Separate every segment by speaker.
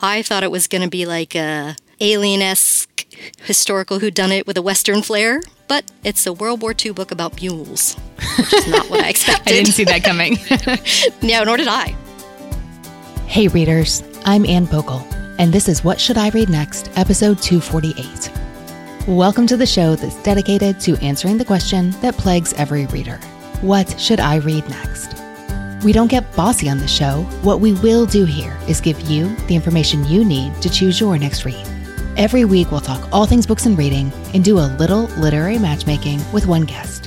Speaker 1: I thought it was going to be like a alien-esque historical whodunit with a Western flair, but it's a World War II book about mules, which is not what I expected.
Speaker 2: I didn't see that coming.
Speaker 1: Yeah, nor did I.
Speaker 2: Hey readers, I'm Ann Bogle, and this is What Should I Read Next, episode 248. Welcome to the show that's dedicated to answering the question that plagues every reader. What should I read next? We don't get bossy on the show. What we will do here is give you the information you need to choose your next read. Every week, we'll talk all things books and reading and do a little literary matchmaking with one guest.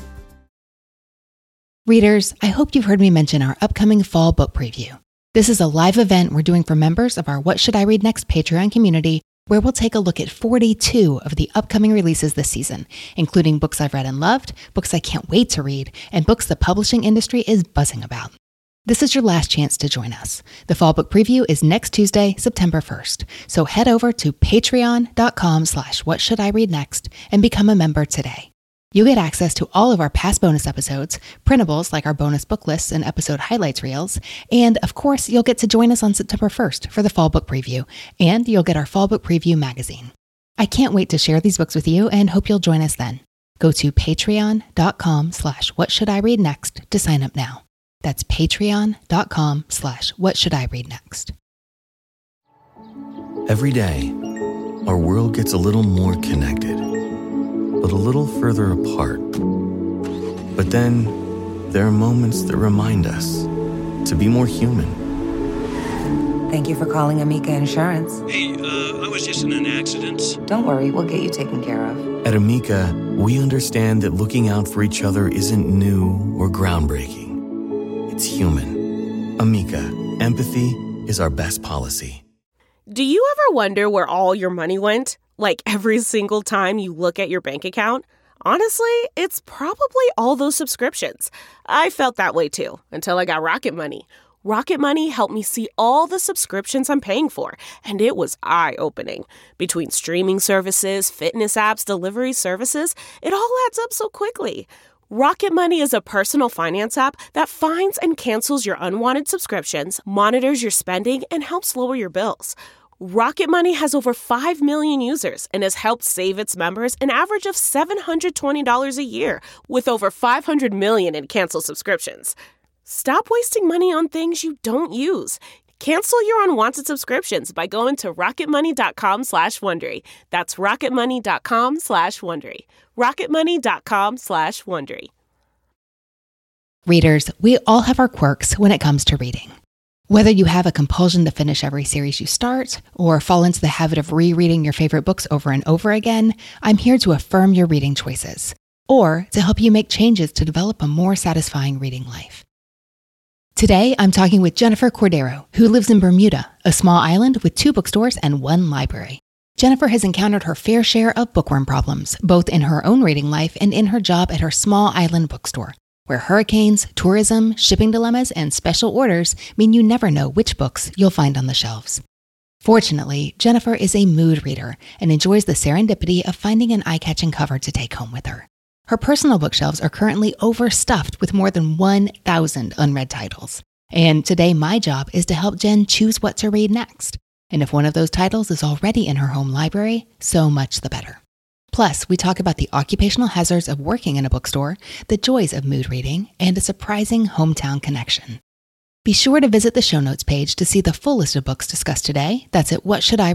Speaker 2: Readers, I hope you've heard me mention our upcoming fall book preview. This is a live event we're doing for members of our What Should I Read Next Patreon community, where we'll take a look at 42 of the upcoming releases this season, including books I've read and loved, books I can't wait to read, and books the publishing industry is buzzing about. This is your last chance to join us. The fall book preview is next Tuesday, September 1st. So head over to patreon.com/whatshouldireadnext and become a member today. You get access to all of our past bonus episodes, printables like our bonus book lists and episode highlights reels, and of course, you'll get to join us on September 1st for the fall book preview, and you'll get our fall book preview magazine. I can't wait to share these books with you and hope you'll join us then. Go to patreon.com/whatshouldireadnext to sign up now. That's patreon.com/whatshouldireadnext.
Speaker 3: Every day, our world gets a little more connected, but a little further apart. But then, there are moments that remind us to be more human.
Speaker 4: Thank you for calling Amica Insurance.
Speaker 5: Hey, I was just in an accident.
Speaker 4: Don't worry, we'll get you taken care of.
Speaker 3: At Amica, we understand that looking out for each other isn't new or groundbreaking. It's human. Amica, empathy is our best policy.
Speaker 6: Do you ever wonder where all your money went? Like every single time you look at your bank account? Honestly, it's probably all those subscriptions. I felt that way too, until I got Rocket Money. Rocket Money helped me see all the subscriptions I'm paying for, and it was eye-opening. Between streaming services, fitness apps, delivery services, it all adds up so quickly. Rocket Money is a personal finance app that finds and cancels your unwanted subscriptions, monitors your spending, and helps lower your bills. Rocket Money has over 5 million users and has helped save its members an average of $720 a year, with over 500 million in canceled subscriptions. Stop wasting money on things you don't use. Cancel your unwanted subscriptions by going to rocketmoney.com/Wondery. That's rocketmoney.com/Wondery. rocketmoney.com/Wondery.
Speaker 2: Readers, we all have our quirks when it comes to reading. Whether you have a compulsion to finish every series you start, or fall into the habit of rereading your favorite books over and over again, I'm here to affirm your reading choices, or to help you make changes to develop a more satisfying reading life. Today, I'm talking with Jennifer Cordero, who lives in Bermuda, a small island with 2 bookstores and 1 library. Jennifer has encountered her fair share of bookworm problems, both in her own reading life and in her job at her small island bookstore, where hurricanes, tourism, shipping dilemmas, and special orders mean you never know which books you'll find on the shelves. Fortunately, Jennifer is a mood reader and enjoys the serendipity of finding an eye-catching cover to take home with her. Her personal bookshelves are currently overstuffed with more than 1,000 unread titles. And today, my job is to help Jen choose what to read next. And if one of those titles is already in her home library, so much the better. Plus, we talk about the occupational hazards of working in a bookstore, the joys of mood reading, and a surprising hometown connection. Be sure to visit the show notes page to see the full list of books discussed today. That's at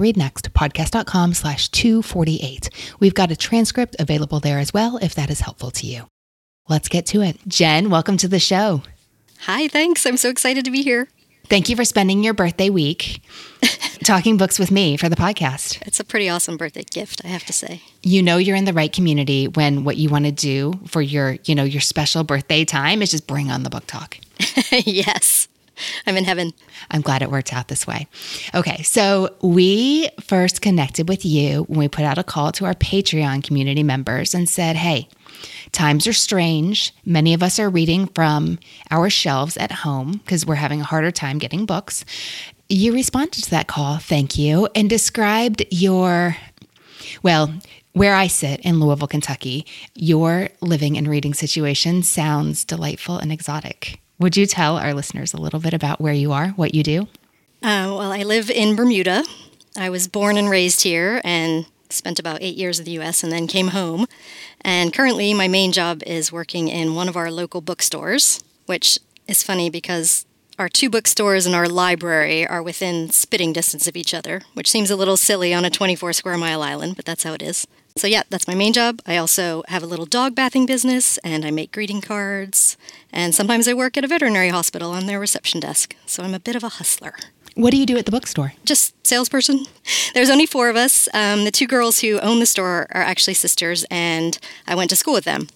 Speaker 2: whatshouldireadnext.podcast.com/248. We've got a transcript available there as well if that is helpful to you. Let's get to it. Jen, welcome to the show.
Speaker 1: Hi, thanks. I'm so excited to be here.
Speaker 2: Thank you for spending your birthday week talking books with me for the podcast.
Speaker 1: It's a pretty awesome birthday gift, I have to say.
Speaker 2: You know you're in the right community when what you want to do for your special birthday time is just bring on the book talk.
Speaker 1: Yes. I'm in heaven.
Speaker 2: I'm glad it worked out this way. Okay, so we first connected with you when we put out a call to our Patreon community members and said, hey, times are strange. Many of us are reading from our shelves at home because we're having a harder time getting books. You responded to that call, thank you, and described where I sit in Louisville, Kentucky, your living and reading situation sounds delightful and exotic. Would you tell our listeners a little bit about where you are, what you do?
Speaker 1: Well, I live in Bermuda. I was born and raised here and spent about 8 years in the U.S. and then came home. And currently, my main job is working in one of our local bookstores, which is funny because our 2 bookstores and our library are within spitting distance of each other, which seems a little silly on a 24-square-mile island, but that's how it is. So yeah, that's my main job. I also have a little dog bathing business, and I make greeting cards. And sometimes I work at a veterinary hospital on their reception desk. So I'm a bit of a hustler.
Speaker 2: What do you do at the bookstore?
Speaker 1: Just salesperson. There's only 4 of us. The 2 girls who own the store are actually sisters, and I went to school with them.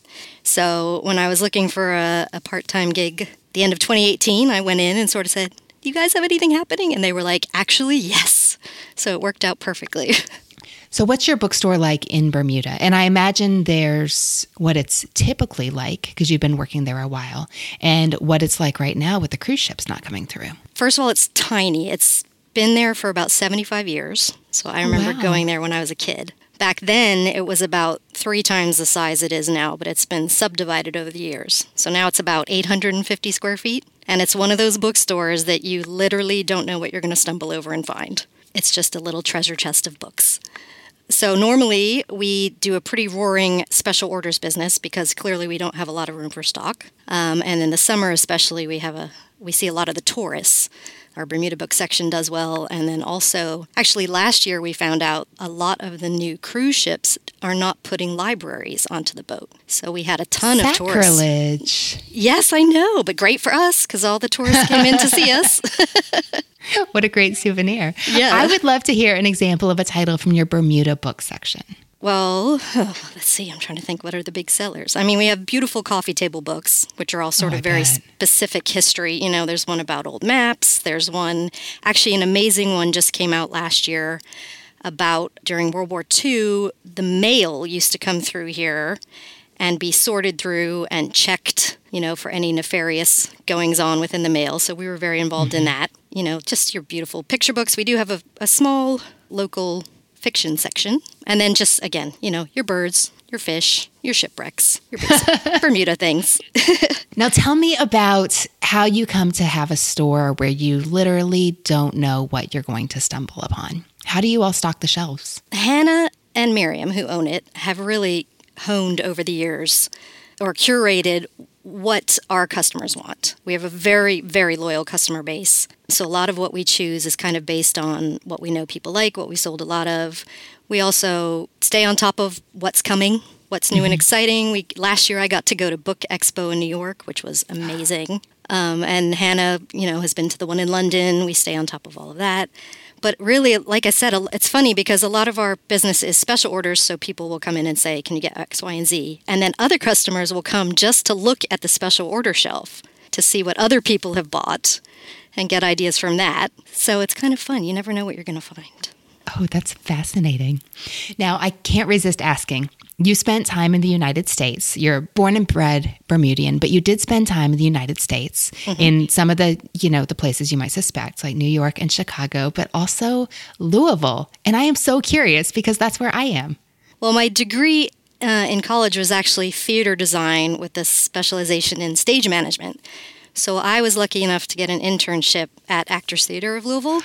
Speaker 1: So when I was looking for a part-time gig at the end of 2018, I went in and sort of said, do you guys have anything happening? And they were like, actually, yes. So it worked out perfectly.
Speaker 2: So what's your bookstore like in Bermuda? And I imagine there's what it's typically like, because you've been working there a while, and what it's like right now with the cruise ships not coming through.
Speaker 1: First of all, it's tiny. It's been there for about 75 years. So I remember going there when I was a kid. Back then, it was about 3 times the size it is now, but it's been subdivided over the years. So now it's about 850 square feet, and it's one of those bookstores that you literally don't know what you're going to stumble over and find. It's just a little treasure chest of books. So normally, we do a pretty roaring special orders business because clearly we don't have a lot of room for stock. And in the summer especially, we see a lot of the tourists. Our Bermuda book section does well. And then also, actually last year we found out a lot of the new cruise ships are not putting libraries onto the boat. So we had a ton of tourists.
Speaker 2: Sacrilege.
Speaker 1: Yes, I know, but great for us because all the tourists came in to see us.
Speaker 2: What a great souvenir.
Speaker 1: Yeah.
Speaker 2: I would love to hear an example of a title from your Bermuda book section.
Speaker 1: Well, let's see. I'm trying to think what are the big sellers. I mean, we have beautiful coffee table books, which are all sort of very specific history. You know, there's one about old maps. There's one, actually an amazing one just came out last year about during World War II, the mail used to come through here and be sorted through and checked, you know, for any nefarious goings on within the mail. So we were very involved in that. You know, just your beautiful picture books. We do have a small local fiction section. And then just, again, you know, your birds, your fish, your shipwrecks, your basic Bermuda things.
Speaker 2: Now tell me about how you come to have a store where you literally don't know what you're going to stumble upon. How do you all stock the shelves?
Speaker 1: Hannah and Miriam, who own it, have really honed over the years or curated what our customers want. We have a very, very loyal customer base. So a lot of what we choose is kind of based on what we know people like, what we sold a lot of. We also stay on top of what's coming, what's new and exciting. Last year I got to go to Book Expo in New York, which was amazing. And Hannah, you know, has been to the one in London. We stay on top of all of that. But really, like I said, it's funny because a lot of our business is special orders, so people will come in and say, can you get X, Y, and Z? And then other customers will come just to look at the special order shelf to see what other people have bought and get ideas from that. So it's kind of fun. You never know what you're going to find.
Speaker 2: Oh, that's fascinating. Now, I can't resist asking. You spent time in the United States. You're born and bred Bermudian, but you did spend time in the United States in some of the, you know, the places you might suspect, like New York and Chicago, but also Louisville. And I am so curious because that's where I am.
Speaker 1: Well, my degree in college was actually theater design with a specialization in stage management. So I was lucky enough to get an internship at Actors Theater of Louisville.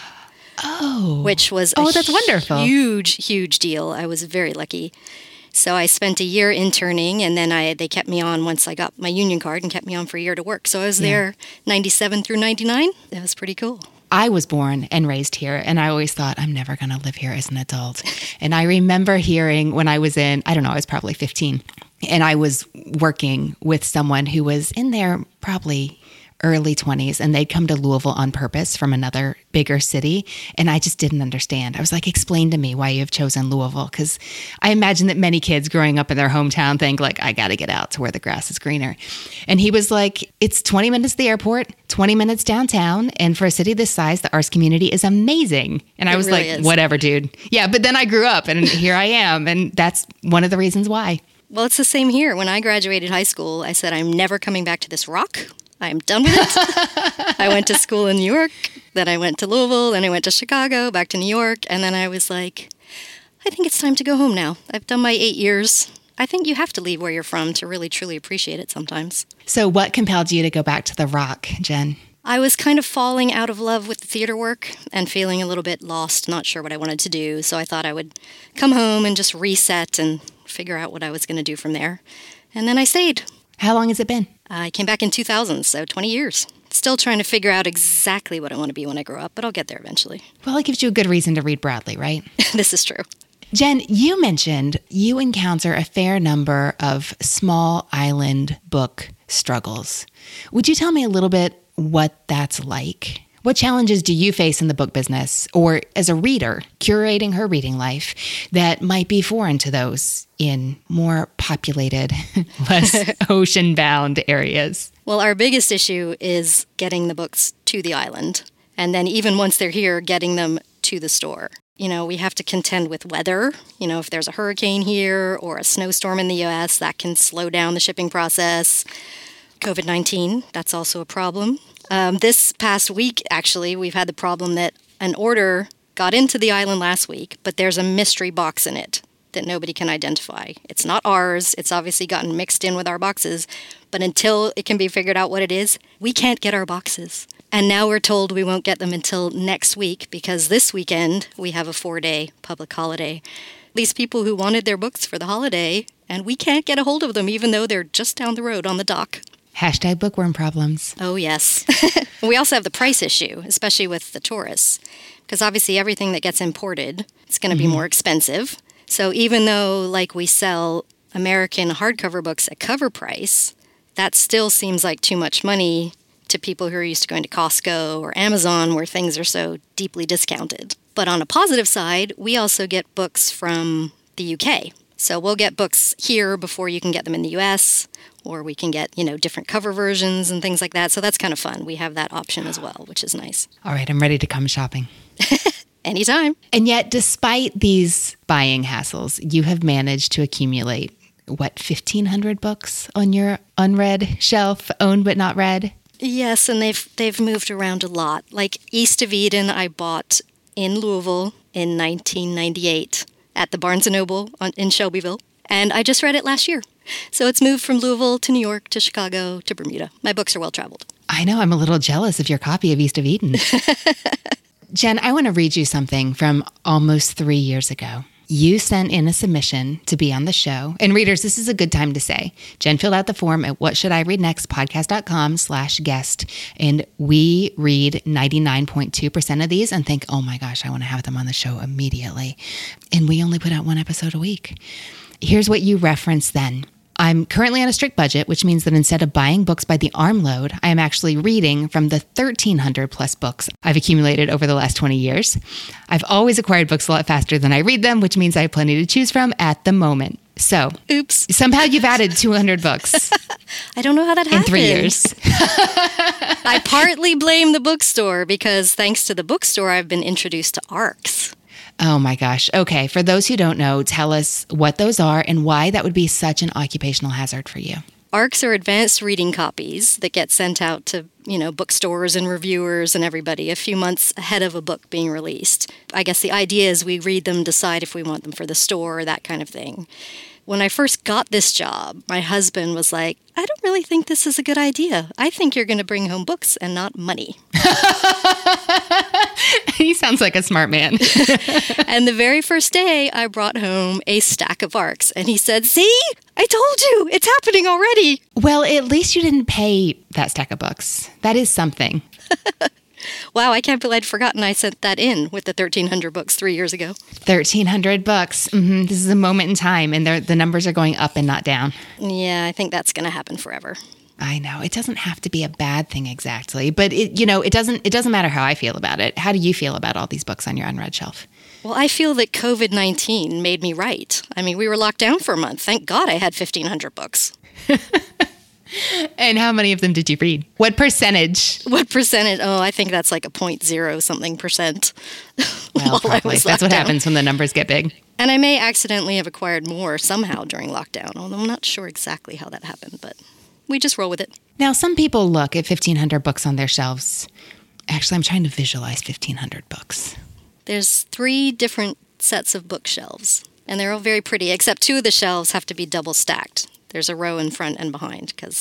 Speaker 2: Oh.
Speaker 1: Which was
Speaker 2: that's wonderful.
Speaker 1: Huge deal. I was very lucky. So I spent a year interning, and then they kept me on once I got my union card and kept me on for a year to work. So I was there 97 through 99. It was pretty cool.
Speaker 2: I was born and raised here, and I always thought, I'm never going to live here as an adult. And I remember hearing when I was I was probably 15, and I was working with someone who was in their probably early 20s, and they'd come to Louisville on purpose from another bigger city. And I just didn't understand. I was like, explain to me why you have chosen Louisville. Because I imagine that many kids growing up in their hometown think like, I got to get out to where the grass is greener. And he was like, it's 20 minutes to the airport, 20 minutes downtown. And for a city this size, the arts community is amazing. And I was
Speaker 1: really
Speaker 2: like,
Speaker 1: is.
Speaker 2: Whatever, dude. Yeah. But then I grew up and here I am. And that's one of the reasons why.
Speaker 1: Well, it's the same here. When I graduated high school, I said, I'm never coming back to this rock. I'm done with it. I went to school in New York, then I went to Louisville, then I went to Chicago, back to New York, and then I was like, I think it's time to go home now. I've done my 8 years. I think you have to leave where you're from to really, truly appreciate it sometimes.
Speaker 2: So what compelled you to go back to the rock, Jen?
Speaker 1: I was kind of falling out of love with the theater work and feeling a little bit lost, not sure what I wanted to do. So I thought I would come home and just reset and figure out what I was going to do from there. And then I stayed.
Speaker 2: How long has it been?
Speaker 1: I came back in 2000, so 20 years. Still trying to figure out exactly what I want to be when I grow up, but I'll get there eventually.
Speaker 2: Well, it gives you a good reason to read broadly, right?
Speaker 1: This is true.
Speaker 2: Jen, you mentioned you encounter a fair number of small island book struggles. Would you tell me a little bit what that's like? What challenges do you face in the book business or as a reader curating her reading life that might be foreign to those in more populated, less ocean-bound areas?
Speaker 1: Well, our biggest issue is getting the books to the island. And then even once they're here, getting them to the store. You know, we have to contend with weather. You know, if there's a hurricane here or a snowstorm in the U.S., that can slow down the shipping process. COVID-19, that's also a problem. This past week, actually, we've had the problem that an order got into the island last week, but there's a mystery box in it that nobody can identify. It's not ours. It's obviously gotten mixed in with our boxes. But until it can be figured out what it is, we can't get our boxes. And now we're told we won't get them until next week because this weekend we have a 4-day public holiday. These people who wanted their books for the holiday, and we can't get a hold of them even though they're just down the road on the dock.
Speaker 2: Hashtag bookworm problems.
Speaker 1: Oh, yes. We also have the price issue, especially with the tourists, because obviously everything that gets imported is going to be more expensive. So even though, like, we sell American hardcover books at cover price, that still seems like too much money to people who are used to going to Costco or Amazon where things are so deeply discounted. But on a positive side, we also get books from the UK. So we'll get books here before you can get them in the US, or we can get, different cover versions and things like that. So that's kind of fun. We have that option as well, which is nice.
Speaker 2: All right, I'm ready to come shopping.
Speaker 1: Anytime.
Speaker 2: And yet, despite these buying hassles, you have managed to accumulate, 1,500 books on your unread shelf, owned but not read?
Speaker 1: Yes, and they've moved around a lot. Like East of Eden, I bought in Louisville in 1998 at the Barnes & Noble in Shelbyville, and I just read it last year. So it's moved from Louisville to New York to Chicago to Bermuda. My books are well traveled.
Speaker 2: I know, I'm a little jealous of your copy of East of Eden. Jen, I want to read you something from almost 3 years ago. You sent in a submission to be on the show. And readers, this is a good time to say, Jen filled out the form at whatshouldireadnextpodcast.com/guest. And we read 99.2% of these and think, oh my gosh, I want to have them on the show immediately. And we only put out one episode a week. Here's what you referenced then. I'm currently on a strict budget, which means that instead of buying books by the armload, I am actually reading from the 1,300 plus books I've accumulated over the last 20 years. I've always acquired books a lot faster than I read them, which means I have plenty to choose from at the moment. So,
Speaker 1: oops.
Speaker 2: Somehow you've added 200 books.
Speaker 1: I don't know how that happened.
Speaker 2: In 3 years.
Speaker 1: I partly blame the bookstore because thanks to the bookstore, I've been introduced to ARCs.
Speaker 2: Oh my gosh. Okay. For those who don't know, tell us what those are and why that would be such an occupational hazard for you.
Speaker 1: ARCs are advanced reading copies that get sent out to, bookstores and reviewers and everybody a few months ahead of a book being released. I guess the idea is we read them, decide if we want them for the store, that kind of thing. When I first got this job, my husband was like, I don't really think this is a good idea. I think you're going to bring home books and not money.
Speaker 2: He sounds like a smart man.
Speaker 1: And the very first day, I brought home a stack of ARCs. And he said, see, I told you, it's happening already.
Speaker 2: Well, at least you didn't pay that stack of books. That is something.
Speaker 1: Wow, I can't believe I'd forgotten I sent that in with the 1,300 books 3 years ago.
Speaker 2: 1,300 books. Mm-hmm. This is a moment in time, and the numbers are going up and not down.
Speaker 1: Yeah, I think that's going to happen forever.
Speaker 2: I know. It doesn't have to be a bad thing exactly, but it doesn't matter how I feel about it. How do you feel about all these books on your unread shelf?
Speaker 1: Well, I feel that COVID-19 made me right. I mean, we were locked down for a month. Thank God I had 1,500 books.
Speaker 2: And how many of them did you read? What percentage?
Speaker 1: What percentage? Oh, I think that's like a 0.0-something%.
Speaker 2: Well, probably. That's what happens when the numbers get big.
Speaker 1: And I may accidentally have acquired more somehow during lockdown, although I'm not sure exactly how that happened, but we just roll with it.
Speaker 2: Now, some people look at 1,500 books on their shelves. Actually, I'm trying to visualize 1,500 books.
Speaker 1: There's 3 different sets of bookshelves, and they're all very pretty, except 2 of the shelves have to be double stacked. There's a row in front and behind because,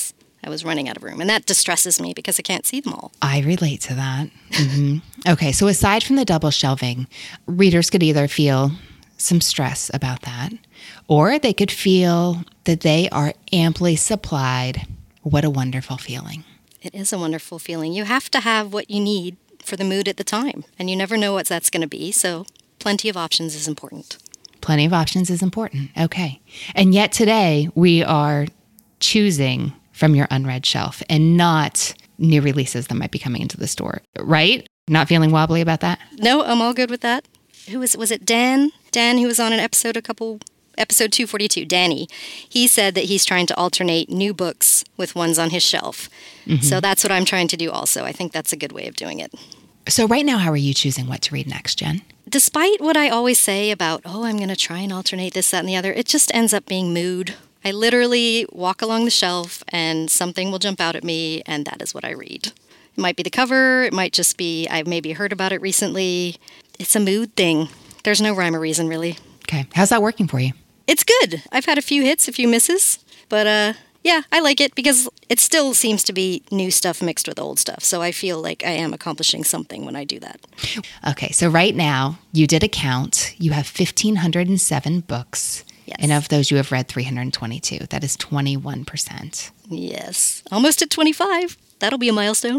Speaker 1: I was running out of room. And that distresses me because I can't see them all.
Speaker 2: I relate to that. Okay, so aside from the double shelving, readers could either feel some stress about that, or they could feel that they are amply supplied. What a wonderful feeling.
Speaker 1: It is a wonderful feeling. You have to have what you need for the mood at the time, and you never know what that's going to be, so plenty of options is important.
Speaker 2: Plenty of options is important. Okay. And yet today we are choosing from your unread shelf and not new releases that might be coming into the store, right? Not feeling wobbly about that?
Speaker 1: No, I'm all good with that. Who was it Dan? Dan, who was on an episode episode 242, Danny. He said that he's trying to alternate new books with ones on his shelf. So that's what I'm trying to do also. I think that's a good way of doing it.
Speaker 2: So right now, how are you choosing what to read next, Jen?
Speaker 1: Despite what I always say about, I'm going to try and alternate this, that, and the other, it just ends up being mood. I literally walk along the shelf and something will jump out at me, and that is what I read. It might be the cover. It might just be I've maybe heard about it recently. It's a mood thing. There's no rhyme or reason, really.
Speaker 2: Okay. How's that working for you?
Speaker 1: It's good. I've had a few hits, a few misses, but yeah, I like it because it still seems to be new stuff mixed with old stuff. So I feel like I am accomplishing something when I do that.
Speaker 2: Okay, so right now, you did a count. You have 1,507 books.
Speaker 1: Yes.
Speaker 2: And of those, you have read 322. That is 21%.
Speaker 1: Yes. Almost at 25. That'll be a milestone.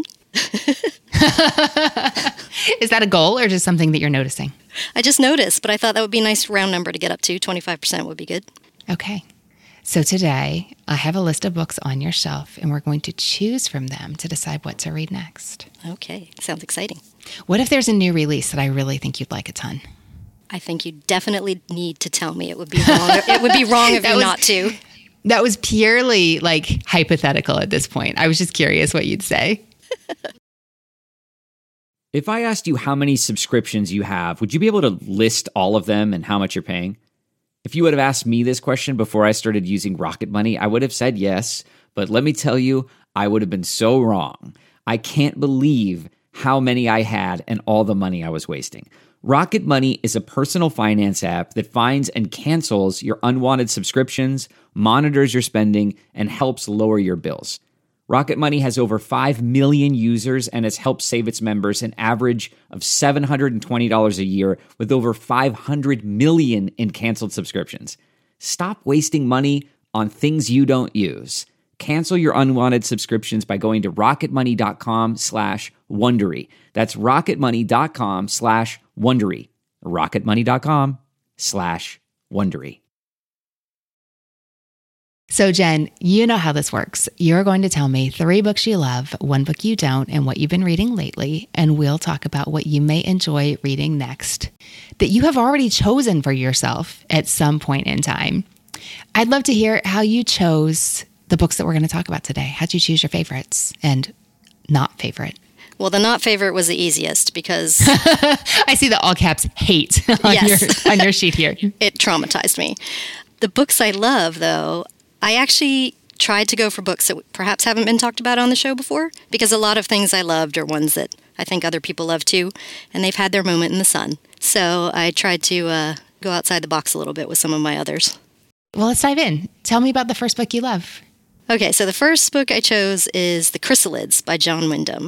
Speaker 2: Is that a goal or just something that you're noticing?
Speaker 1: I just noticed, but I thought that would be a nice round number to get up to. 25% would be good.
Speaker 2: Okay. So today, I have a list of books on your shelf, and we're going to choose from them to decide what to read next.
Speaker 1: Okay. Sounds exciting.
Speaker 2: What if there's a new release that I really think you'd like a ton?
Speaker 1: I think you definitely need to tell me. It would be wrong. It would be wrong of you not to.
Speaker 2: That was purely hypothetical at this point. I was just curious what you'd say.
Speaker 7: If I asked you how many subscriptions you have, would you be able to list all of them and how much you're paying? If you would have asked me this question before I started using Rocket Money, I would have said yes. But let me tell you, I would have been so wrong. I can't believe how many I had and all the money I was wasting. Rocket Money is a personal finance app that finds and cancels your unwanted subscriptions, monitors your spending, and helps lower your bills. Rocket Money has over 5 million users and has helped save its members an average of $720 a year with over 500 million in canceled subscriptions. Stop wasting money on things you don't use. Cancel your unwanted subscriptions by going to rocketmoney.com/Wondery. That's rocketmoney.com/Wondery. rocketmoney.com/Wondery.
Speaker 2: So Jen, you know how this works. You're going to tell me 3 books you love, 1 book you don't, and what you've been reading lately, and we'll talk about what you may enjoy reading next that you have already chosen for yourself at some point in time. I'd love to hear how you chose the books that we're going to talk about today. How'd you choose your favorites and not favorite?
Speaker 1: Well, the not favorite was the easiest because
Speaker 2: I see the all caps hate on your sheet here.
Speaker 1: It traumatized me. The books I love, though, I actually tried to go for books that perhaps haven't been talked about on the show before, because a lot of things I loved are ones that I think other people love too, and they've had their moment in the sun. So I tried to go outside the box a little bit with some of my others.
Speaker 2: Well, let's dive in. Tell me about the first book you love.
Speaker 1: Okay, so the first book I chose is The Chrysalids by John Wyndham.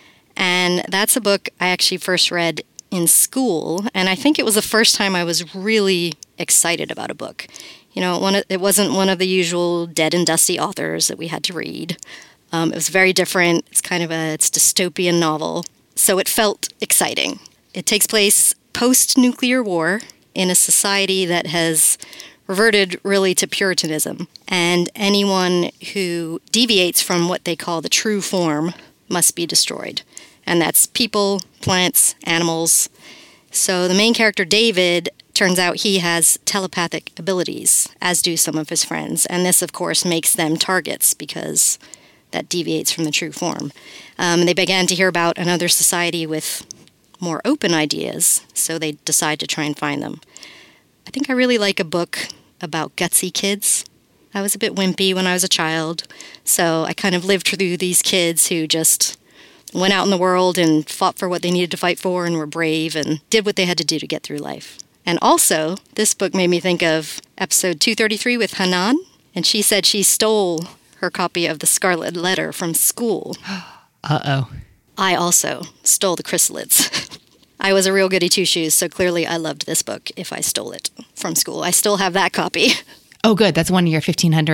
Speaker 1: And that's a book I actually first read in school, and I think it was the first time I was really excited about a book. You know, it wasn't one of the usual dead and dusty authors that we had to read. It was very different. It's kind of it's a dystopian novel, so it felt exciting. It takes place post-nuclear war in a society that has reverted really to Puritanism, and anyone who deviates from what they call the true form must be destroyed. And that's people, plants, animals. So the main character, David, turns out he has telepathic abilities, as do some of his friends. And this, of course, makes them targets because that deviates from the true form. They began to hear about another society with more open ideas, so they decide to try and find them. I think I really like a book about gutsy kids. I was a bit wimpy when I was a child, so I kind of lived through these kids who just went out in the world and fought for what they needed to fight for and were brave and did what they had to do to get through life. And also, this book made me think of episode 233 with Hanan, and she said she stole her copy of The Scarlet Letter from school.
Speaker 2: Uh-oh.
Speaker 1: I also stole the chrysalids. I was a real goody two-shoes, so clearly I loved this book if I stole it from school. I still have that copy.
Speaker 2: Oh, good. That's one of your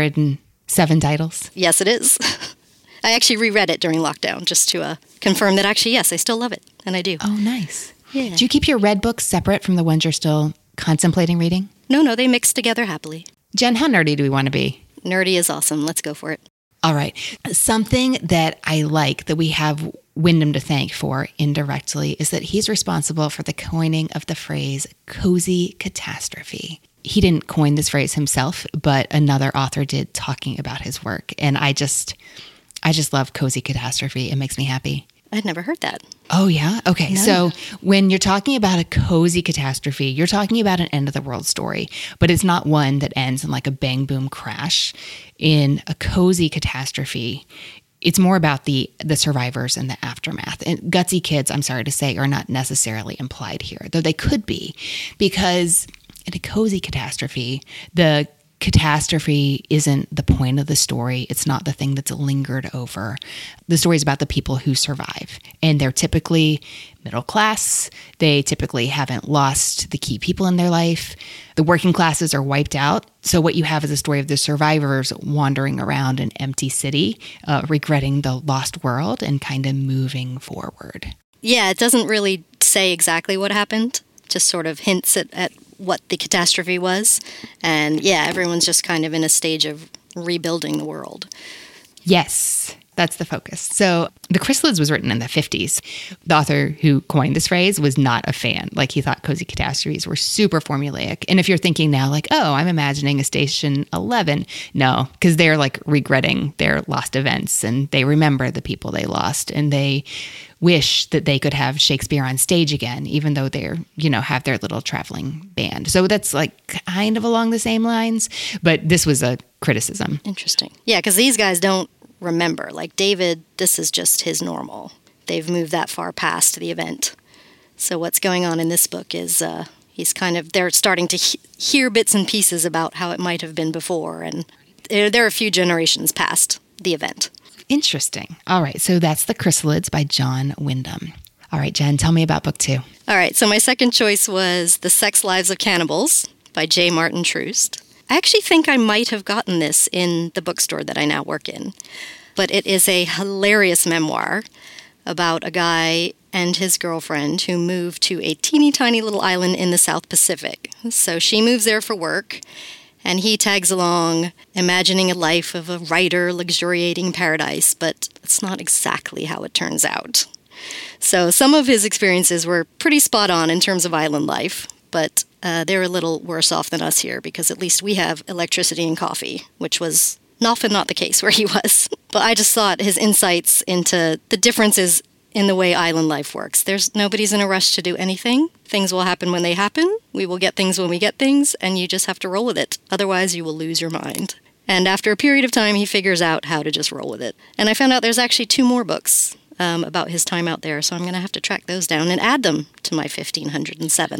Speaker 2: 1,507 titles.
Speaker 1: Yes, it is. I actually reread it during lockdown just to confirm that actually, yes, I still love it, and I do.
Speaker 2: Oh, nice.
Speaker 1: Yeah.
Speaker 2: Do you keep your read books separate from the ones you're still contemplating reading?
Speaker 1: No, they mix together happily.
Speaker 2: Jen, how nerdy do we want to be?
Speaker 1: Nerdy is awesome. Let's go for it.
Speaker 2: All right. Something that I like that we have Wyndham to thank for indirectly is that he's responsible for the coining of the phrase cozy catastrophe. He didn't coin this phrase himself, but another author did, talking about his work. And I just love cozy catastrophe. It makes me happy.
Speaker 1: I'd never heard that.
Speaker 2: Oh, yeah? Okay.
Speaker 1: No.
Speaker 2: So when you're talking about a cozy catastrophe, you're talking about an end of the world story, but it's not one that ends in like a bang, boom crash. In a cozy catastrophe, it's more about the survivors and the aftermath. And gutsy kids, I'm sorry to say, are not necessarily implied here, though they could be, because in a cozy catastrophe, the catastrophe isn't the point of the story. It's not the thing that's lingered over. The story is about the people who survive, and they're typically middle class. They typically haven't lost the key people in their life. The working classes are wiped out. So what you have is a story of the survivors wandering around an empty city, regretting the lost world and kind of moving forward.
Speaker 1: Yeah, it doesn't really say exactly what happened, just sort of hints at what the catastrophe was. And yeah, everyone's just kind of in a stage of rebuilding the world.
Speaker 2: Yes, that's the focus. So The Chrysalids was written in the 50s. The author who coined this phrase was not a fan. Like, he thought cozy catastrophes were super formulaic. And if you're thinking now, like, oh, I'm imagining a Station 11. No, because they're like regretting their lost events, and they remember the people they lost, and they wish that they could have Shakespeare on stage again, even though they're, have their little traveling band. So that's like kind of along the same lines, but this was a criticism.
Speaker 1: Interesting. Yeah, because these guys don't remember. Like David, this is just his normal. They've moved that far past the event. So what's going on in this book is they're starting to hear bits and pieces about how it might have been before, and they're a few generations past the event.
Speaker 2: Interesting. All right. So that's The Chrysalids by John Wyndham. All right, Jen, tell me about book 2.
Speaker 1: All right. So my second choice was The Sex Lives of Cannibals by J. Martin Troost. I actually think I might have gotten this in the bookstore that I now work in. But it is a hilarious memoir about a guy and his girlfriend who moved to a teeny tiny little island in the South Pacific. So she moves there for work, and he tags along, imagining a life of a writer luxuriating in paradise, but it's not exactly how it turns out. So some of his experiences were pretty spot on in terms of island life, but they're a little worse off than us here, because at least we have electricity and coffee, which was often not the case where he was. But I just thought his insights into the differences in the way island life works. Nobody's in a rush to do anything. Things will happen when they happen. We will get things when we get things, and you just have to roll with it. Otherwise, you will lose your mind. And after a period of time, he figures out how to just roll with it. And I found out there's actually 2 more books about his time out there, so I'm going to have to track those down and add them to my 1,507.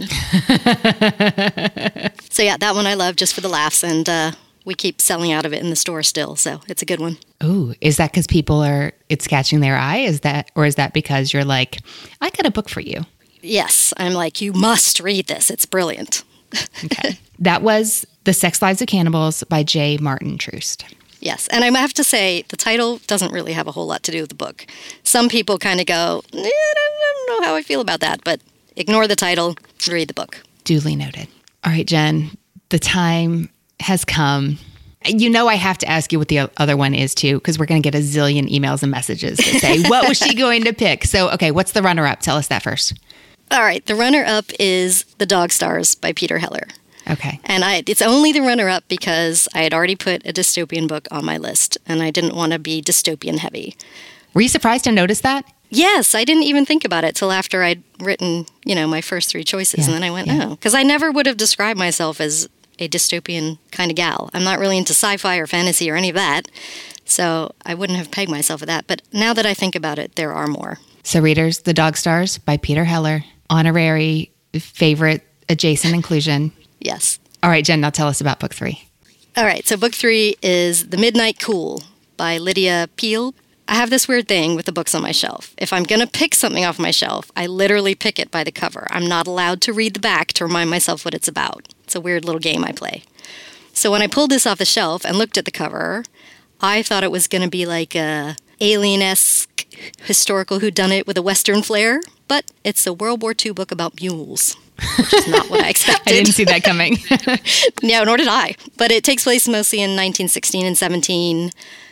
Speaker 1: So yeah, that one I love just for the laughs, and we keep selling out of it in the store still, so it's a good one.
Speaker 2: Ooh, is that because it's catching their eye? Or is that because you're like, I got a book for you?
Speaker 1: Yes, I'm like, you must read this. It's brilliant.
Speaker 2: Okay. That was The Sex Lives of Cannibals by J. Martin Troost.
Speaker 1: Yes, and I have to say, the title doesn't really have a whole lot to do with the book. Some people kind of go, I don't know how I feel about that, but ignore the title, read the book.
Speaker 2: Duly noted. All right, Jen, the time has come. I have to ask you what the other one is too, because we're going to get a zillion emails and messages that say, what was she going to pick? So, okay, what's the runner-up? Tell us that first.
Speaker 1: All right, the runner-up is The Dog Stars by Peter Heller.
Speaker 2: Okay.
Speaker 1: And it's only the runner-up because I had already put a dystopian book on my list, and I didn't want to be dystopian heavy.
Speaker 2: Were you surprised to notice that?
Speaker 1: Yes, I didn't even think about it till after I'd written, my first 3 choices, and then I went, oh, because I never would have described myself as a dystopian kind of gal. I'm not really into sci-fi or fantasy or any of that, so I wouldn't have pegged myself at that. But now that I think about it, there are more.
Speaker 2: So readers, The Dog Stars by Peter Heller, honorary favorite adjacent inclusion.
Speaker 1: Yes.
Speaker 2: All right, Jen, now tell us about book 3.
Speaker 1: All right, so book 3 is The Midnight Cool by Lydia Peel. I have this weird thing with the books on my shelf. If I'm going to pick something off my shelf, I literally pick it by the cover. I'm not allowed to read the back to remind myself what it's about. It's a weird little game I play. So when I pulled this off the shelf and looked at the cover, I thought it was going to be like a alien-esque historical whodunit with a Western flair, but it's a World War II book about mules, which is not what I expected.
Speaker 2: I didn't see that coming.
Speaker 1: No, nor did I. But it takes place mostly in 1916 and 17,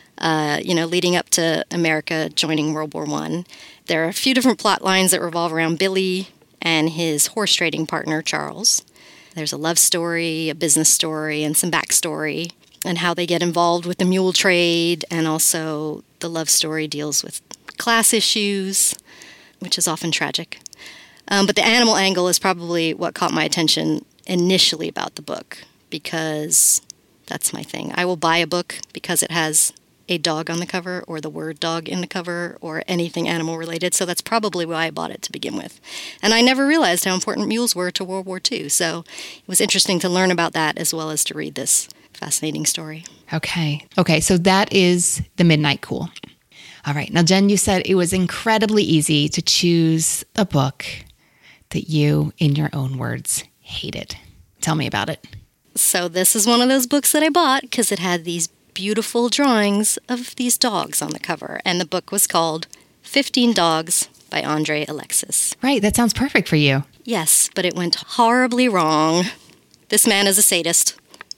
Speaker 1: leading up to America joining World War I. There are a few different plot lines that revolve around Billy and his horse trading partner, Charles. There's a love story, a business story, and some backstory, and how they get involved with the mule trade, and also the love story deals with class issues, which is often tragic. But the animal angle is probably what caught my attention initially about the book, because that's my thing. I will buy a book because it has a dog on the cover, or the word dog in the cover, or anything animal related, so that's probably why I bought it to begin with. And I never realized how important mules were to World War II, so it was interesting to learn about that as well as to read this fascinating story.
Speaker 2: Okay, so that is The Midnight Cool. All right, now Jen, you said it was incredibly easy to choose a book that you, in your own words, hated. Tell me about it.
Speaker 1: So this is one of those books that I bought because it had these beautiful drawings of these dogs on the cover, and the book was called 15 Dogs by Andre Alexis.
Speaker 2: Right, that sounds perfect for you.
Speaker 1: Yes, but it went horribly wrong. This man is a sadist.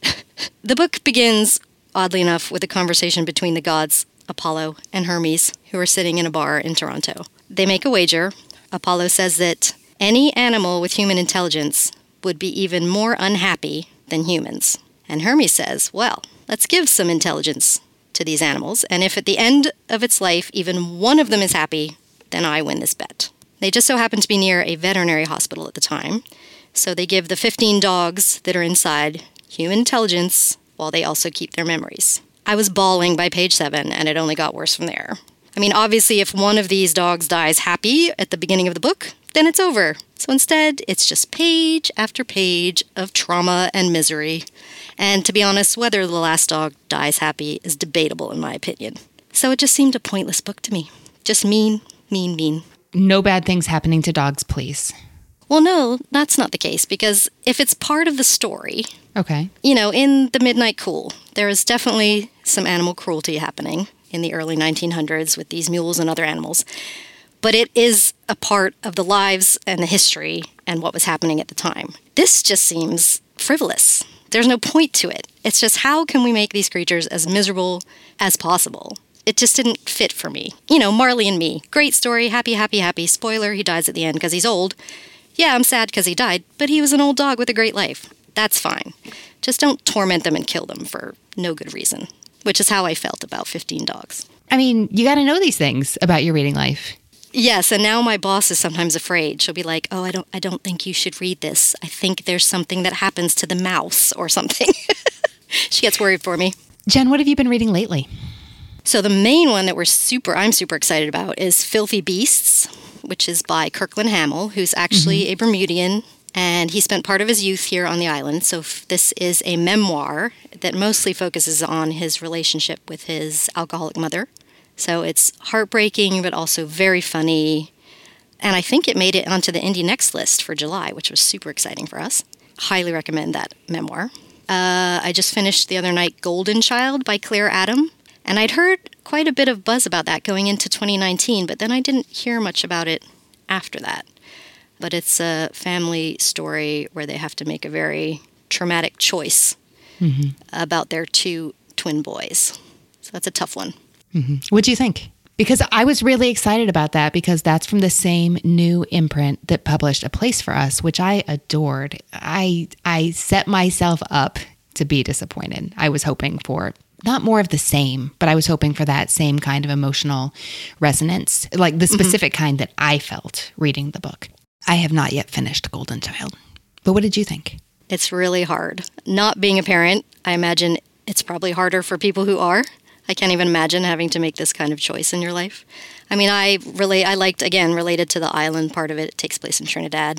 Speaker 1: The book begins, oddly enough, with a conversation between the gods Apollo and Hermes, who are sitting in a bar in Toronto. They make a wager. Apollo says that any animal with human intelligence would be even more unhappy than humans. And Hermes says, well, let's give some intelligence to these animals, and if at the end of its life even one of them is happy, then I win this bet. They just so happen to be near a veterinary hospital at the time, so they give the 15 dogs that are inside human intelligence while they also keep their memories. I was bawling by page 7, and it only got worse from there. I mean, obviously, if one of these dogs dies happy at the beginning of the book, then it's over. So instead, it's just page after page of trauma and misery. And to be honest, whether the last dog dies happy is debatable in my opinion. So it just seemed a pointless book to me. Just mean.
Speaker 2: No bad things happening to dogs, please.
Speaker 1: Well, no, that's not the case, because if it's part of the story,
Speaker 2: okay,
Speaker 1: in The Midnight Cool, there is definitely some animal cruelty happening in the early 1900s with these mules and other animals. But it is a part of the lives and the history and what was happening at the time. This just seems frivolous. There's no point to it. It's just, how can we make these creatures as miserable as possible? It just didn't fit for me. Marley and Me. Great story. Happy. Spoiler, he dies at the end because he's old. Yeah, I'm sad because he died, but he was an old dog with a great life. That's fine. Just don't torment them and kill them for no good reason, which is how I felt about 15 Dogs.
Speaker 2: I mean, you got to know these things about your reading life.
Speaker 1: Yes, and now my boss is sometimes afraid. She'll be like, oh, I don't think you should read this. I think there's something that happens to the mouse or something. She gets worried for me.
Speaker 2: Jen, what have you been reading lately?
Speaker 1: So the main one that I'm super excited about is Filthy Beasts, which is by Kirkland Hamill, who's actually a Bermudian, and he spent part of his youth here on the island. So this is a memoir that mostly focuses on his relationship with his alcoholic mother. So it's heartbreaking, but also very funny. And I think it made it onto the Indie Next list for July, which was super exciting for us. Highly recommend that memoir. I just finished the other night Golden Child by Claire Adam. And I'd heard quite a bit of buzz about that going into 2019, but then I didn't hear much about it after that. But it's a family story where they have to make a very traumatic choice about their 2 twin boys. So that's a tough one.
Speaker 2: What do you think? Because I was really excited about that, because that's from the same new imprint that published A Place for Us, which I adored. I set myself up to be disappointed. I was hoping for not more of the same, but I was hoping for that same kind of emotional resonance, like the specific kind that I felt reading the book. I have not yet finished Golden Child. But what did you think?
Speaker 1: It's really hard. Not being a parent, I imagine it's probably harder for people who are. I can't even imagine having to make this kind of choice in your life. I mean, I liked, again, related to the island part of it. It takes place in Trinidad.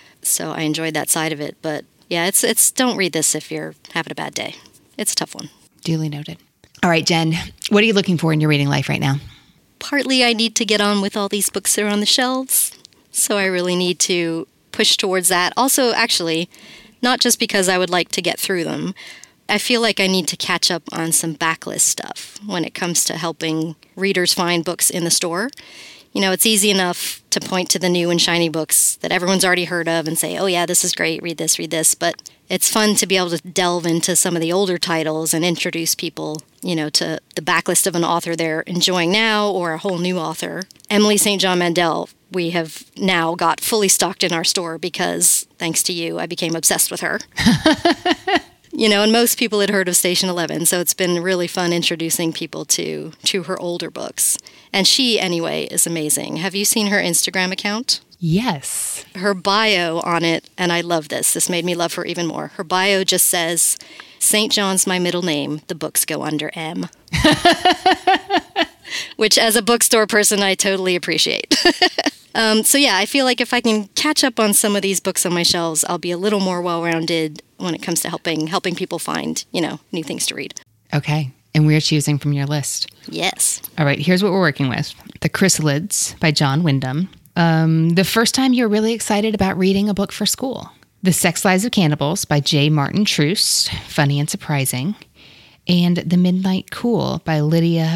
Speaker 1: So I enjoyed that side of it. But yeah, it's don't read this if you're having a bad day. It's a tough one.
Speaker 2: Duly noted. All right, Jen, what are you looking for in your reading life right now?
Speaker 1: Partly I need to get on with all these books that are on the shelves, so I really need to push towards that. Also, actually, not just because I would like to get through them, I feel like I need to catch up on some backlist stuff when it comes to helping readers find books in the store. You know, it's easy enough to point to the new and shiny books that everyone's already heard of and say, oh yeah, this is great, read this, but it's fun to be able to delve into some of the older titles and introduce people, you know, to the backlist of an author they're enjoying now or a whole new author. Emily St. John Mandel, we have now got fully stocked in our store because, thanks to you, I became obsessed with her. You know, and most people had heard of Station 11, so it's been really fun introducing people to her older books. And she, anyway, is amazing. Have you seen her Instagram account?
Speaker 2: Yes.
Speaker 1: Her bio on it, and I love this. This made me love her even more. Her bio just says, St. John's my middle name. The books go under M. Which, as a bookstore person, I totally appreciate. So yeah, I feel like if I can catch up on some of these books on my shelves, I'll be a little more well-rounded when it comes to helping people find, you know, new things to read.
Speaker 2: Okay. And we're choosing from your list.
Speaker 1: Yes.
Speaker 2: All right. Here's what we're working with. The Chrysalids by John Wyndham. The first time you're really excited about reading a book for school. The Sex Lives of Cannibals by J. Martin Truce. Funny and surprising. And The Midnight Cool by Lydia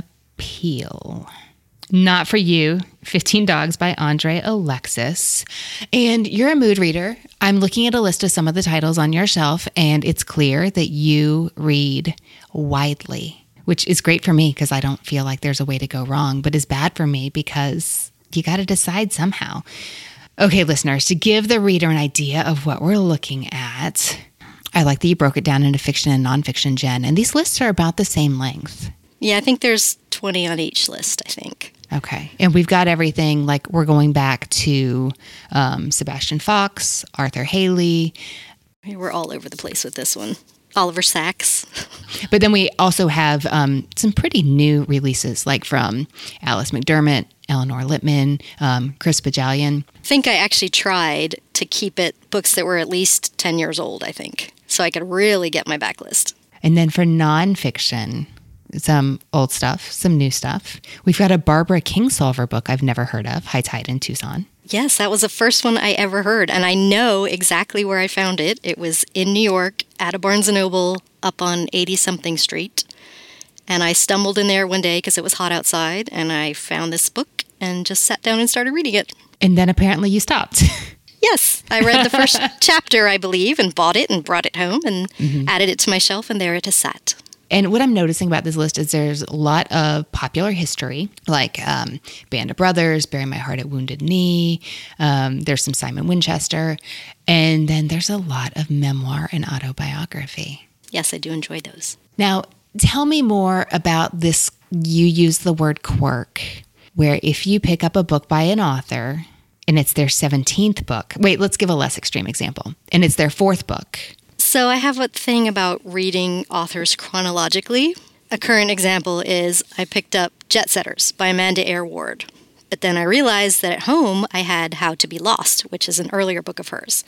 Speaker 2: Peel. Not for You, 15 Dogs by Andre Alexis. And you're a mood reader. I'm looking at a list of some of the titles on your shelf, and it's clear that you read widely, which is great for me because I don't feel like there's a way to go wrong, but is bad for me because you got to decide somehow. Okay, listeners, to give the reader an idea of what we're looking at, I like that you broke it down into fiction and nonfiction, Jen, and these lists are about the same length.
Speaker 1: Yeah, I think there's 20 on each list, I think.
Speaker 2: Okay. And we've got everything, like we're going back to Sebastian Fox, Arthur Haley.
Speaker 1: We're all over the place with this one. Oliver Sacks.
Speaker 2: But then we also have some pretty new releases, like from Alice McDermott, Eleanor Lippman, Chris Bajalian.
Speaker 1: I think I actually tried to keep it books that were at least 10 years old, I think, so I could really get my backlist.
Speaker 2: And then for nonfiction, some old stuff, some new stuff. We've got a Barbara Kingsolver book I've never heard of, High Tide in Tucson.
Speaker 1: Yes, that was the first one I ever heard, and I know exactly where I found it. It was in New York at a Barnes & Noble up on 80-something Street, and I stumbled in there one day because it was hot outside, and I found this book and just sat down and started reading it.
Speaker 2: And then apparently you stopped.
Speaker 1: Yes, I read the first chapter, I believe, and bought it and brought it home and added it to my shelf, and there it has sat.
Speaker 2: And what I'm noticing about this list is there's a lot of popular history, like Band of Brothers, Bury My Heart at Wounded Knee. There's some Simon Winchester. And then there's a lot of memoir and autobiography.
Speaker 1: Yes, I do enjoy those.
Speaker 2: Now, tell me more about this. You use the word quirk, where if you pick up a book by an author and it's their 17th book. Wait, let's give a less extreme example. And it's their 4th book.
Speaker 1: So I have a thing about reading authors chronologically. A current example is I picked up Jet Setters by Amanda Eyre Ward. But then I realized that at home I had How to Be Lost, which is an earlier book of hers.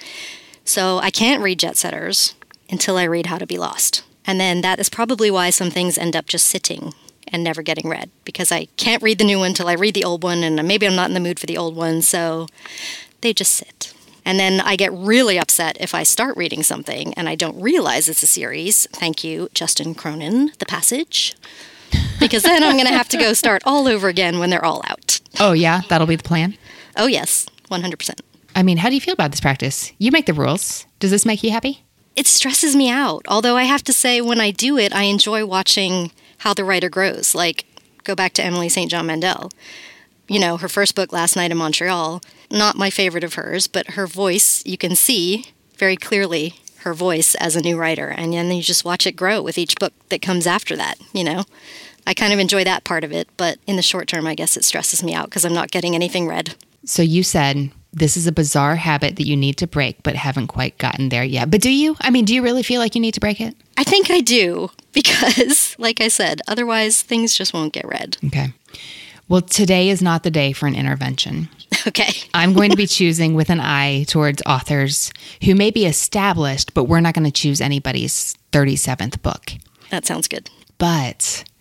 Speaker 1: So I can't read Jet Setters until I read How to Be Lost. And then that is probably why some things end up just sitting and never getting read, because I can't read the new one till I read the old one, and maybe I'm not in the mood for the old one, so they just sit. And then I get really upset if I start reading something and I don't realize it's a series. Thank you, Justin Cronin, The Passage. Because then I'm going to have to go start all over again when they're all out.
Speaker 2: Oh, yeah? That'll be the plan?
Speaker 1: Oh, yes, 100%.
Speaker 2: I mean, how do you feel about this practice? You make the rules. Does this make you happy?
Speaker 1: It stresses me out. Although I have to say, when I do it, I enjoy watching how the writer grows. Like, go back to Emily St. John Mandel. You know, her first book, Last Night in Montreal, not my favorite of hers, but her voice, you can see very clearly her voice as a new writer. And then you just watch it grow with each book that comes after that, you know. I kind of enjoy that part of it, but in the short term, I guess it stresses me out because I'm not getting anything read.
Speaker 2: So you said this is a bizarre habit that you need to break, but haven't quite gotten there yet. But do you? I mean, do you really feel like you need to break it?
Speaker 1: I think I do, because, like I said, otherwise things just won't get read.
Speaker 2: Okay. Well, today is not the day for an intervention.
Speaker 1: Okay.
Speaker 2: I'm going to be choosing with an eye towards authors who may be established, but we're not going to choose anybody's 37th book.
Speaker 1: That sounds good.
Speaker 2: But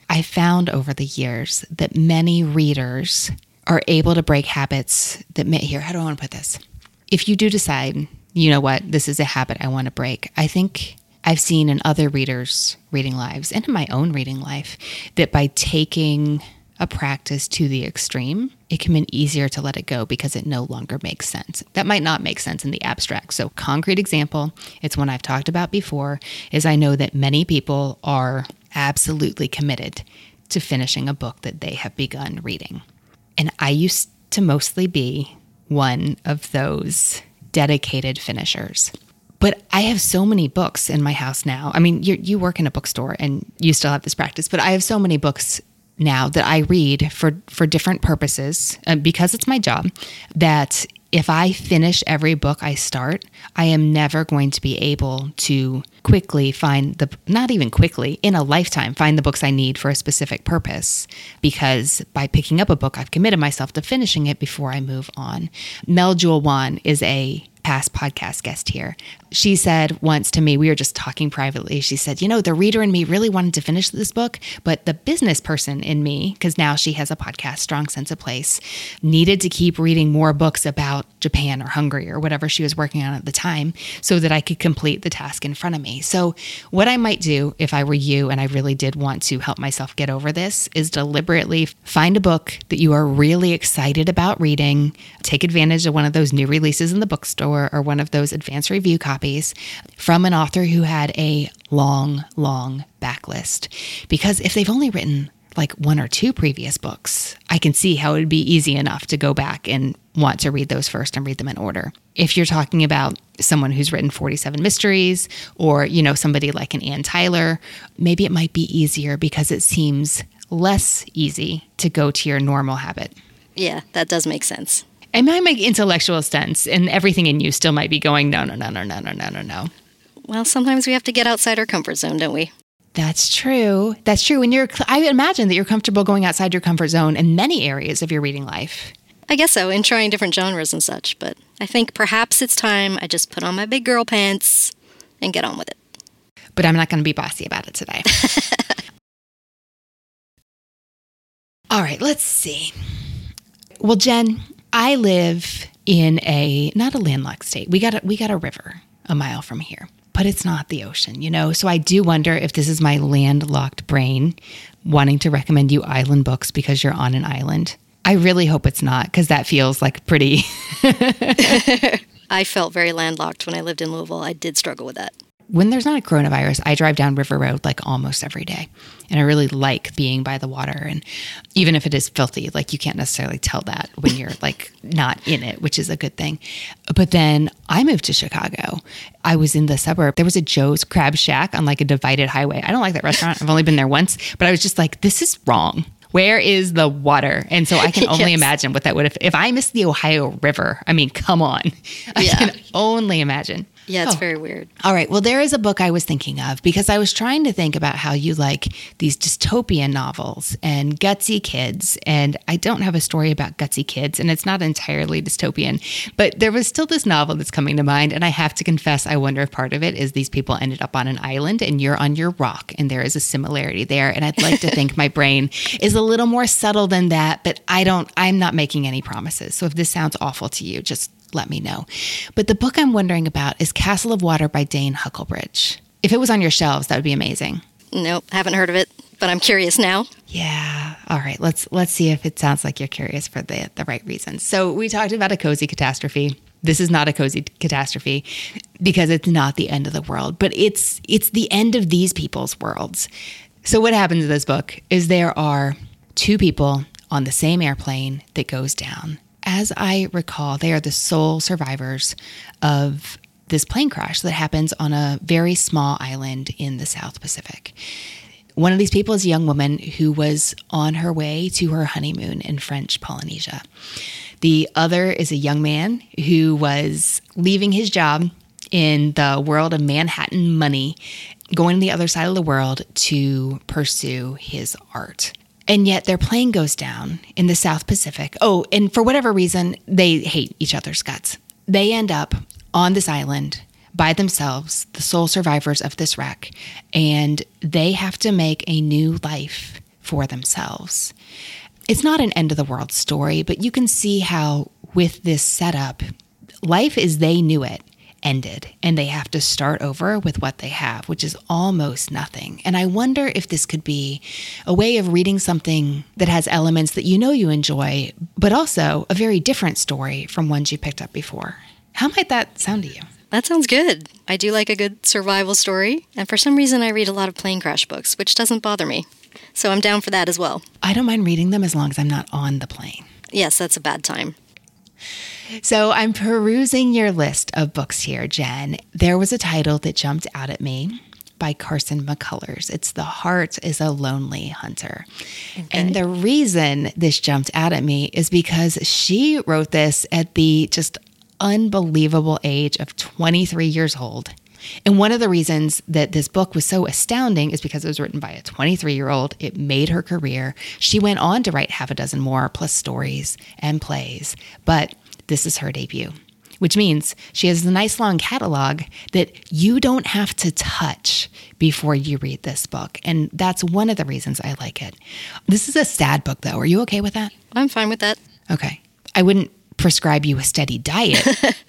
Speaker 2: I found over the years that many readers are able to break habits that here, how do I want to put this? If you do decide, you know what, this is a habit I want to break, I think I've seen in other readers' reading lives and in my own reading life that by taking a practice to the extreme, it can be easier to let it go because it no longer makes sense. That might not make sense in the abstract. So concrete example, it's one I've talked about before, is I know that many people are absolutely committed to finishing a book that they have begun reading. And I used to mostly be one of those dedicated finishers. But I have so many books in my house now. I mean, you work in a bookstore and you still have this practice, but I have so many books now that I read for different purposes because it's my job, that if I finish every book I start, I am never going to be able to quickly find not even quickly, in a lifetime, find the books I need for a specific purpose. Because by picking up a book, I've committed myself to finishing it before I move on. Mel Jewel Wan is a past podcast guest here. She said once to me, we were just talking privately, she said, the reader in me really wanted to finish this book, but the business person in me, because now she has a podcast, Strong Sense of Place, needed to keep reading more books about Japan or Hungary or whatever she was working on at the time so that I could complete the task in front of me. So what I might do if I were you and I really did want to help myself get over this is deliberately find a book that you are really excited about reading, take advantage of one of those new releases in the bookstore or one of those advanced review copies from an author who had a long backlist. Because if they've only written like one or two previous books, I can see how it would be easy enough to go back and want to read those first and read them in order. If you're talking about someone who's written 47 mysteries or, somebody like an Ann Tyler, maybe it might be easier because it seems less easy to go to your normal habit.
Speaker 1: Yeah, that does make sense.
Speaker 2: It might make intellectual sense, and everything in you still might be going, no.
Speaker 1: Well, sometimes we have to get outside our comfort zone, don't we?
Speaker 2: That's true. And I imagine that you're comfortable going outside your comfort zone in many areas of your reading life.
Speaker 1: I guess so, in trying different genres and such. But I think perhaps it's time I just put on my big girl pants and get on with it.
Speaker 2: But I'm not going to be bossy about it today. All right, let's see. Well, Jen, I live in not a landlocked state. We got a river a mile from here, but it's not the ocean, So I do wonder if this is my landlocked brain wanting to recommend you island books because you're on an island. I really hope it's not, because that feels like pretty...
Speaker 1: I felt very landlocked when I lived in Louisville. I did struggle with that.
Speaker 2: When there's not a coronavirus, I drive down River Road like almost every day. And I really like being by the water. And even if it is filthy, like you can't necessarily tell that when you're like not in it, which is a good thing. But then I moved to Chicago. I was in the suburb. There was a Joe's Crab Shack on like a divided highway. I don't like that restaurant. I've only been there once, but I was just like, this is wrong. Where is the water? And so I can only imagine what that would have, if I missed the Ohio River. I mean, come on. I can only imagine.
Speaker 1: Yeah, it's very weird.
Speaker 2: All right. Well, there is a book I was thinking of because I was trying to think about how you like these dystopian novels and gutsy kids. And I don't have a story about gutsy kids, and it's not entirely dystopian. But there was still this novel that's coming to mind. And I have to confess, I wonder if part of it is these people ended up on an island and you're on your rock. And there is a similarity there. And I'd like to think my brain is a little more subtle than that. But I'm not making any promises. So if this sounds awful to you, just let me know. But the book I'm wondering about is Castle of Water by Dane Huckelbridge. If it was on your shelves, that would be amazing.
Speaker 1: Nope, haven't heard of it, but I'm curious now.
Speaker 2: Yeah. All right. Let's see if it sounds like you're curious for the right reasons. So we talked about a cozy catastrophe. This is not a cozy catastrophe because it's not the end of the world, but it's the end of these people's worlds. So what happens in this book is there are two people on the same airplane that goes down. As I recall, they are the sole survivors of this plane crash that happens on a very small island in the South Pacific. One of these people is a young woman who was on her way to her honeymoon in French Polynesia. The other is a young man who was leaving his job in the world of Manhattan money, going to the other side of the world to pursue his art. And yet their plane goes down in the South Pacific. Oh, and for whatever reason, they hate each other's guts. They end up on this island by themselves, the sole survivors of this wreck, and they have to make a new life for themselves. It's not an end of the world story, but you can see how with this setup, life as they knew it ended, and they have to start over with what they have, which is almost nothing. And I wonder if this could be a way of reading something that has elements that you know you enjoy, but also a very different story from ones you picked up before. How might that sound to you?
Speaker 1: That sounds good. I do like a good survival story, and for some reason I read a lot of plane crash books, which doesn't bother me. So I'm down for that as well.
Speaker 2: I don't mind reading them as long as I'm not on the plane.
Speaker 1: Yes, that's a bad time.
Speaker 2: So I'm perusing your list of books here, Jen. There was a title that jumped out at me by Carson McCullers. It's The Heart is a Lonely Hunter. Okay. And the reason this jumped out at me is because she wrote this at the just unbelievable age of 23 years old. And one of the reasons that this book was so astounding is because it was written by a 23-year-old. It made her career. She went on to write half a dozen more, plus stories and plays. But this is her debut, which means she has a nice long catalog that you don't have to touch before you read this book. And that's one of the reasons I like it. This is a sad book, though. Are you okay with that?
Speaker 1: I'm fine with that.
Speaker 2: Okay. I wouldn't prescribe you a steady diet.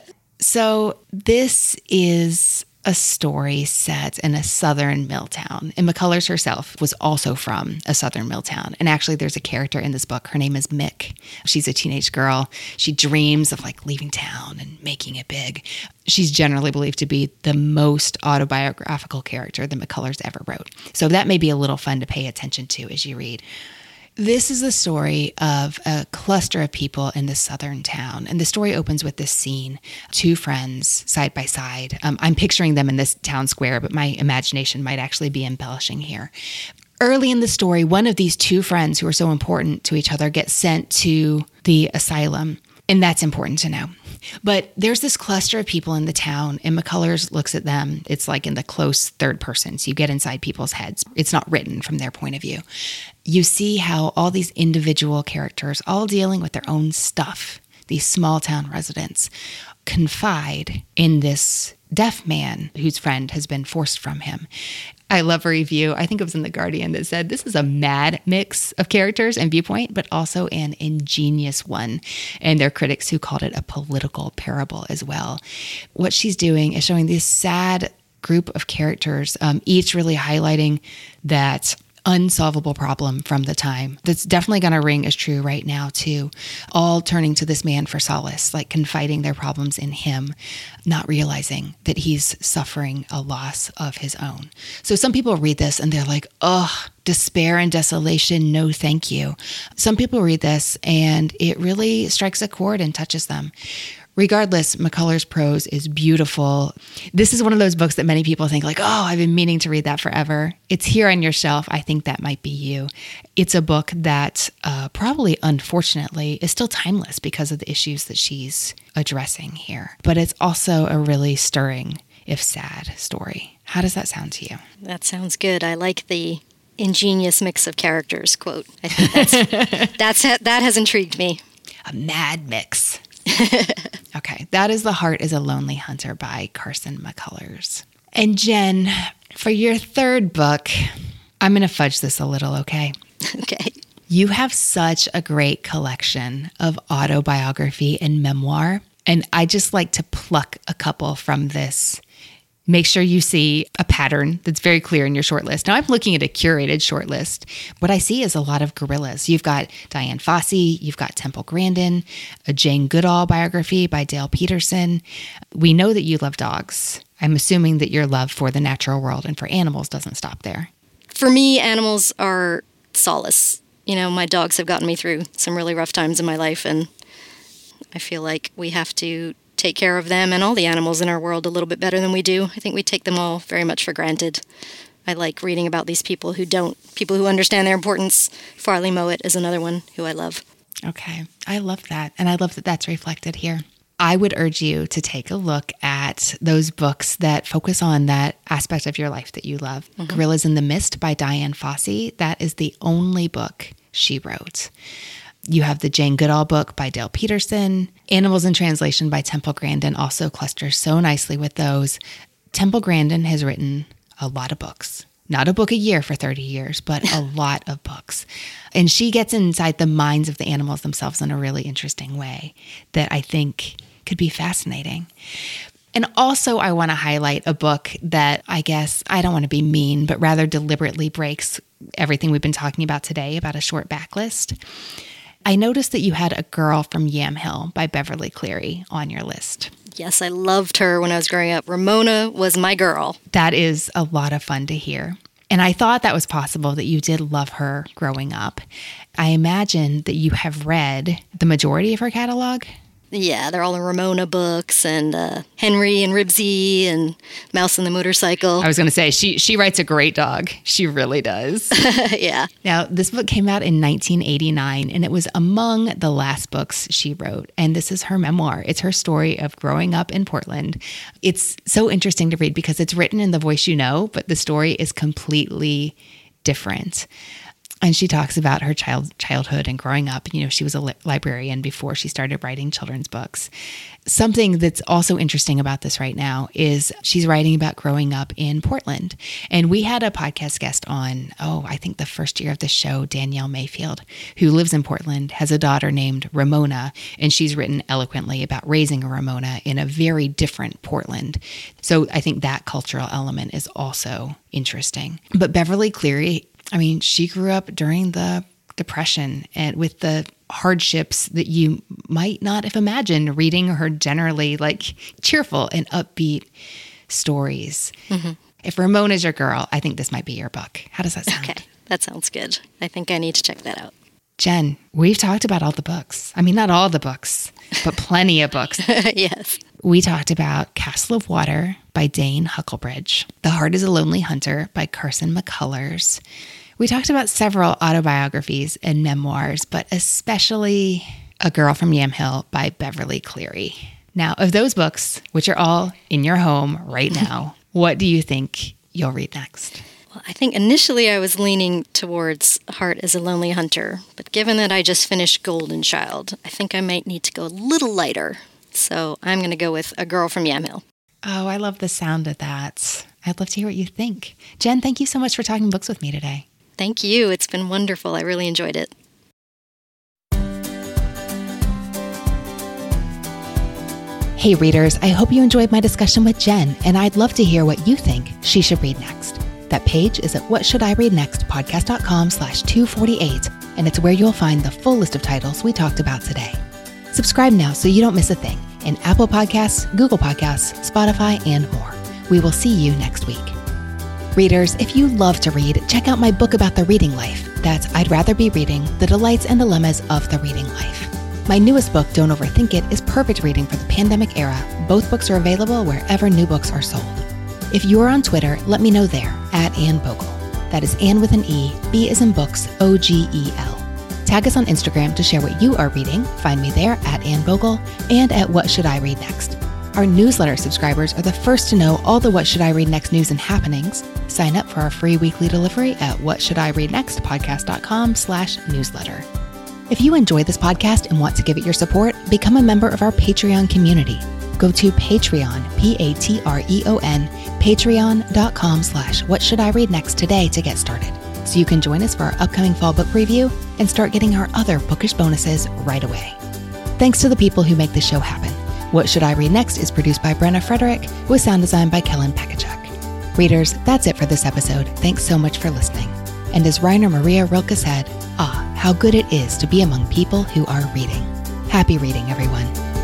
Speaker 2: So this is a story set in a southern mill town. And McCullers herself was also from a southern mill town. And actually, there's a character in this book. Her name is Mick. She's a teenage girl. She dreams of leaving town and making it big. She's generally believed to be the most autobiographical character that McCullers ever wrote. So that may be a little fun to pay attention to as you read. This is the story of a cluster of people in this southern town. And the story opens with this scene, two friends side by side. I'm picturing them in this town square, but my imagination might actually be embellishing here. Early in the story, one of these two friends who are so important to each other gets sent to the asylum. And that's important to know. But there's this cluster of people in the town, and McCullers looks at them. It's like in the close third person. So you get inside people's heads. It's not written from their point of view. You see how all these individual characters, all dealing with their own stuff, these small town residents, confide in this deaf man whose friend has been forced from him. I love a review. I think it was in The Guardian that said, this is a mad mix of characters and viewpoint, but also an ingenious one. And there are critics who called it a political parable as well. What she's doing is showing this sad group of characters, each really highlighting that unsolvable problem from the time that's definitely going to ring as true right now too. All turning to this man for solace, confiding their problems in him, not realizing that he's suffering a loss of his own. So some people read this and they're like, oh, despair and desolation, no thank you. Some people read this and it really strikes a chord and touches them. Regardless, McCullers' prose is beautiful. This is one of those books that many people think I've been meaning to read that forever. It's here on your shelf. I think that might be you. It's a book that probably, unfortunately, is still timeless because of the issues that she's addressing here. But it's also a really stirring, if sad, story. How does that sound to you?
Speaker 1: That sounds good. I like the ingenious mix of characters quote. I think that has intrigued me.
Speaker 2: A mad mix. Okay, that is The Heart is a Lonely Hunter by Carson McCullers. And Jen, for your third book, I'm going to fudge this a little, okay?
Speaker 1: Okay.
Speaker 2: You have such a great collection of autobiography and memoir, and I just like to pluck a couple from this. Make sure you see a pattern that's very clear in your shortlist. Now, I'm looking at a curated shortlist. What I see is a lot of gorillas. You've got Dian Fossey, you've got Temple Grandin, a Jane Goodall biography by Dale Peterson. We know that you love dogs. I'm assuming that your love for the natural world and for animals doesn't stop there.
Speaker 1: For me, animals are solace. My dogs have gotten me through some really rough times in my life, and I feel like we have to take care of them and all the animals in our world a little bit better than we do. I think we take them all very much for granted. I like reading about these people who don't, people who understand their importance. Farley Mowat is another one who I love.
Speaker 2: Okay. I love that. And I love that that's reflected here. I would urge you to take a look at those books that focus on that aspect of your life that you love. Mm-hmm. Gorillas in the Mist by Dian Fossey. That is the only book she wrote. You have the Jane Goodall book by Dale Peterson. Animals in Translation by Temple Grandin also clusters so nicely with those. Temple Grandin has written a lot of books. Not a book a year for 30 years, but a lot of books. And she gets inside the minds of the animals themselves in a really interesting way that I think could be fascinating. And also, I want to highlight a book that I guess, I don't want to be mean, but rather deliberately breaks everything we've been talking about today about a short backlist. I noticed that you had A Girl from Yamhill by Beverly Cleary on your list.
Speaker 1: Yes, I loved her when I was growing up. Ramona was my girl.
Speaker 2: That is a lot of fun to hear. And I thought that was possible that you did love her growing up. I imagine that you have read the majority of her catalog.
Speaker 1: Yeah, they're all the Ramona books and Henry and Ribsy and Mouse and the Motorcycle.
Speaker 2: I was going to say, she writes a great dog. She really does.
Speaker 1: Yeah.
Speaker 2: Now, this book came out in 1989, and it was among the last books she wrote. And this is her memoir. It's her story of growing up in Portland. It's so interesting to read because it's written in the voice you know, but the story is completely different. And she talks about her childhood and growing up. You know, she was a librarian before she started writing children's books. Something that's also interesting about this right now is she's writing about growing up in Portland. And we had a podcast guest on, I think the first year of the show, Danielle Mayfield, who lives in Portland, has a daughter named Ramona, and she's written eloquently about raising a Ramona in a very different Portland. So I think that cultural element is also interesting. But Beverly Cleary, I mean, she grew up during the Depression and with the hardships that you might not have imagined reading her generally like cheerful and upbeat stories. Mm-hmm. If Ramona's your girl, I think this might be your book. How does that sound?
Speaker 1: Okay, that sounds good. I think I need to check that out.
Speaker 2: Jen, we've talked about all the books. I mean, not all the books, but plenty of books.
Speaker 1: Yes.
Speaker 2: We talked about Castle of Water by Dane Huckelbridge, The Heart is a Lonely Hunter by Carson McCullers. We talked about several autobiographies and memoirs, but especially A Girl from Yamhill by Beverly Cleary. Now, of those books, which are all in your home right now, what do you think you'll read next?
Speaker 1: Well, I think initially I was leaning towards Heart is a Lonely Hunter, but given that I just finished Golden Child, I think I might need to go a little lighter. So I'm going to go with A Girl from Yamhill.
Speaker 2: Oh, I love the sound of that. I'd love to hear what you think. Jen, thank you so much for talking books with me today.
Speaker 1: Thank you. It's been wonderful. I really enjoyed it.
Speaker 2: Hey readers, I hope you enjoyed my discussion with Jen, and I'd love to hear what you think she should read next. That page is at whatshouldireadnextpodcast.com/248, and it's where you'll find the full list of titles we talked about today. Subscribe now so you don't miss a thing in Apple Podcasts, Google Podcasts, Spotify, and more. We will see you next week. Readers, if you love to read, check out my book about the reading life. That's I'd Rather Be Reading, The Delights and Dilemmas of the Reading Life. My newest book, Don't Overthink It, is perfect reading for the pandemic era. Both books are available wherever new books are sold. If you are on Twitter, let me know there, @AnneBogle. That is Anne with an E, B as in books, OGEL. Tag us on Instagram to share what you are reading. Find me there @AnneBogle and at What Should I Read Next. Our newsletter subscribers are the first to know all the What Should I Read Next news and happenings. Sign up for our free weekly delivery at whatshouldireadnextpodcast.com/newsletter. If you enjoy this podcast and want to give it your support, become a member of our Patreon community. Go to Patreon, Patreon, patreon.com/whatshouldireadnext today to get started. So you can join us for our upcoming fall book review and start getting our other bookish bonuses right away. Thanks to the people who make this show happen. What Should I Read Next is produced by Brenna Frederick with sound design by Kellen Pekachuk. Readers, that's it for this episode. Thanks so much for listening. And as Rainer Maria Rilke said, how good it is to be among people who are reading. Happy reading, everyone.